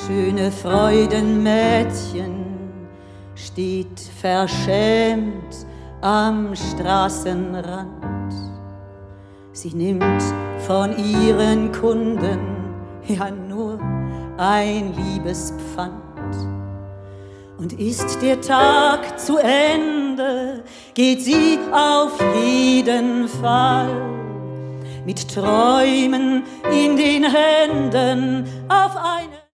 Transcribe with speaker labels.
Speaker 1: schöne Freudenmädchen steht verschämt am Straßenrand. Sie nimmt von ihren Kunden ja nur ein Liebespfand. Und ist der Tag zu Ende, geht sie auf jeden Fall mit Träumen in den Händen auf eine